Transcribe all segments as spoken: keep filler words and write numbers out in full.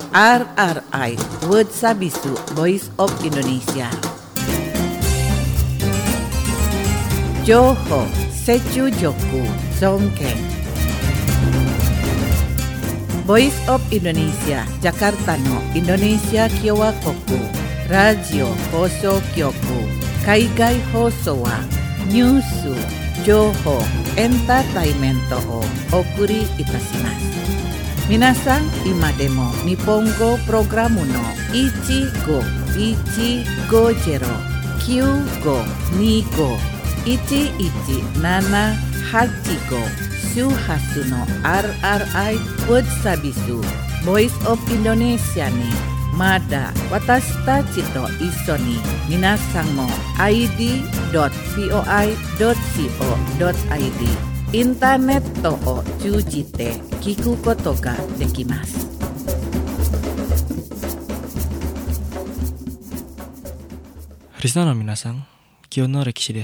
R R I World Sabisu Voice of Indonesia. Johor Secu Joku Songkeng. Voice of Indonesia Jakarta no Indonesia Kyowa Koku Radio Hoso Kyoku Kaigai Hoso wa Nyusu Johor Entertainment o Okuri Itasimasu. Minasan ima demo Nippongo programu no Ichigo Ichigo Jero Kyugo Nigo Ichi Ichi Nana Hachigo Shuhasu no R R I World Sabisu Voice of Indonesia ni Mada watashi tachi to iso ni minasan mo I D dot voi dot co dot I D インターネットを通じて聞くことができます。 リスナーの皆さん、今日の歴史です。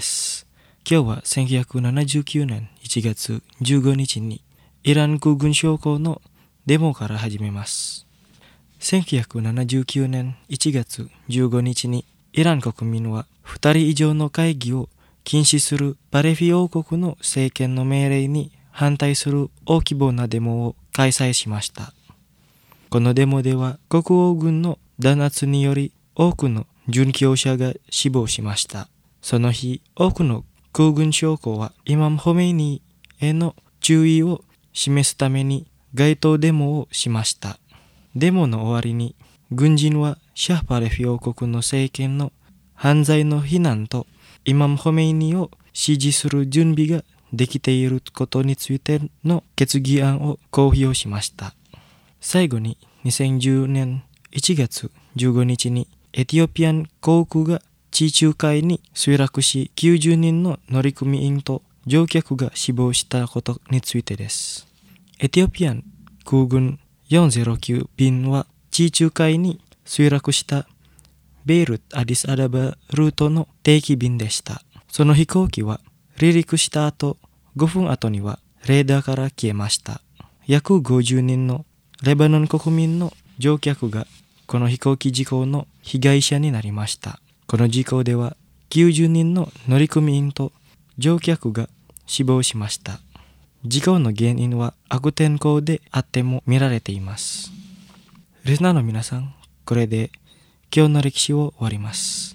今日はせんきゅうひゃくななじゅうきゅうねんいちがつじゅうごにちにイラン空軍将校のデモから始めます。せんきゅうひゃくななじゅうきゅうねんいちがつじゅうごにちにイラン国民はふたり以上の会議を禁止するパレフィ王国の政権の命令に反対する大規模なデモを開催しました。このデモでは国王軍の弾圧により多くの殉教者が死亡しました。その日、多くの空軍将校はイマム・ホメイニへの注意を示すために街頭デモをしました。デモの終わりに軍人はシャーパレフィ王国の政権の犯罪の非難とイマム・ホメイニを支持する準備ができていることについての決議案を公表しました。最後ににせんじゅうねんいちがつじゅうごにちにエティオピアン航空が地中海に墜落しきゅうじゅうにんの乗組員と乗客が死亡したことについてです。エティオピアン空軍よんぜろきゅう便は地中海に墜落したベイルト・アディス・アダバルートの定期便でした。その飛行機は離陸した後、ごふんごにはレーダーから消えました。約ごじゅうにんのレバノン国民の乗客がこの飛行機事故の被害者になりました。この事故ではきゅうじゅうにんの乗組員と乗客が死亡しました。事故の原因は悪天候であっても見られています。リスナーの皆さん、これで今日の歴史を終わります。